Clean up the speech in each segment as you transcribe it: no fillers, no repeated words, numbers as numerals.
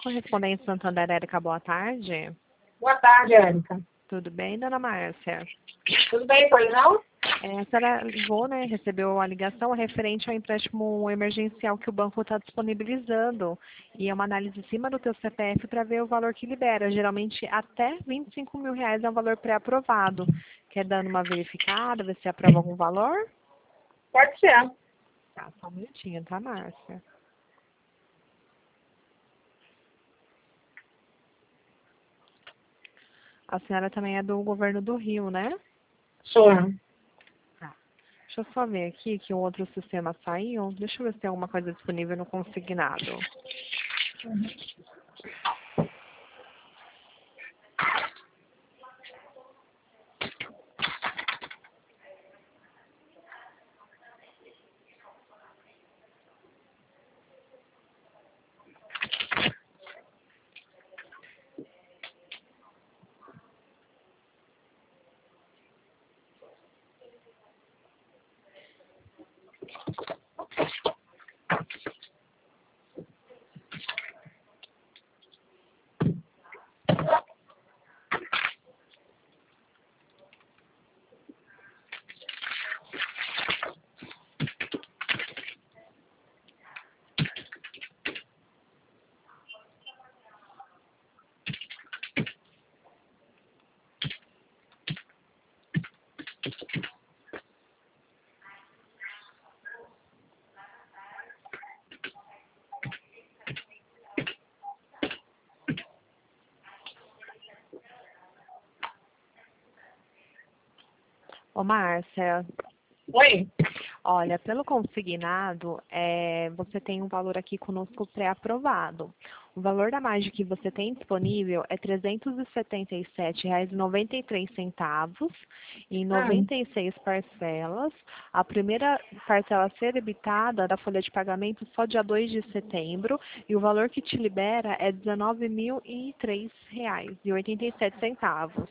Correspondente Santander, Érica, boa tarde. Boa tarde, Érica. Tudo bem, dona Márcia? Tudo bem, pois não? A senhora ligou, né? Recebeu a ligação referente ao empréstimo emergencial que o banco está disponibilizando. E é uma análise em cima do teu CPF para ver o valor que libera. Geralmente até R$ 25.000 é um valor pré-aprovado. Quer dando uma verificada, ver se aprova algum valor? Pode ser. Tá, só um minutinho, tá, Márcia? A senhora também é do governo do Rio, né? Sou. Tá. Deixa eu só ver aqui que o outro sistema saiu. Deixa eu ver se tem alguma coisa disponível no consignado. Ô, Márcia, Oi? olha, pelo consignado, você tem um valor aqui conosco pré-aprovado. O valor da margem que você tem disponível é R$ 377,93 em 96 parcelas. A primeira parcela a ser debitada da folha de pagamento só dia 2 de setembro e o valor que te libera é R$ 19.003,87.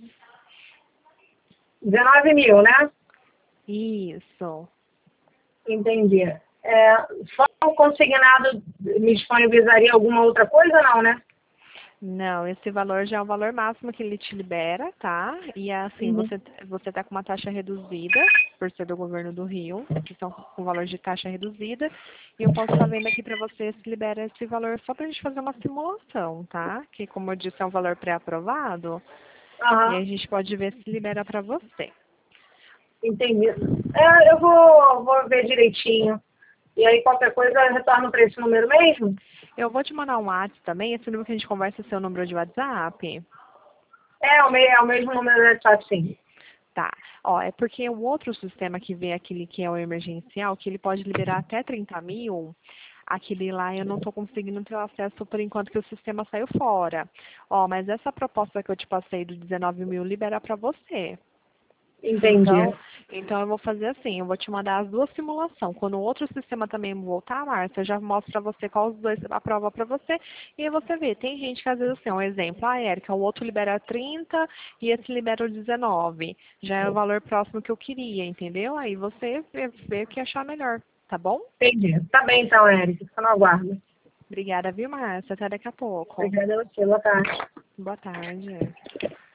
19 mil, né? Isso. Entendi. Só o consignado me disponibilizaria alguma outra coisa, não, né? Não, esse valor já é o valor máximo que ele te libera, tá? E assim, você tá com uma taxa reduzida, por ser do governo do Rio, que estão com valor de taxa reduzida, e eu posso estar vendo aqui para você se libera esse valor só pra gente fazer uma simulação, tá? Que, como eu disse, é um valor pré-aprovado, e aí a gente pode ver se libera para você. Entendi. Eu vou ver direitinho. E aí, qualquer coisa, eu retorno para esse número mesmo? Eu vou te mandar um WhatsApp também, esse número que a gente conversa é seu número de WhatsApp. É o mesmo número do WhatsApp, sim. Tá. Ó, é porque o outro sistema que vê aquele que é o emergencial, que ele pode liberar até 30 mil, aquele lá eu não estou conseguindo ter acesso por enquanto que o sistema saiu fora. Ó, mas essa proposta que eu te passei do 19 mil libera para você. Entendi. Então eu vou fazer assim, eu vou te mandar as duas simulações. Quando o outro sistema também voltar, Márcia, eu já mostro para você qual os dois aprova para você. E aí você vê, tem gente que às vezes assim, um exemplo, Érica, o outro libera 30 e esse libera o 19. Já é o valor próximo que eu queria, entendeu? Aí você vê o que achar melhor, tá bom? Entendi. Tá bem então, Érica. Fica no aguardo. Obrigada, viu, Márcia? Até daqui a pouco. Obrigada a você. Boa tarde. Boa tarde.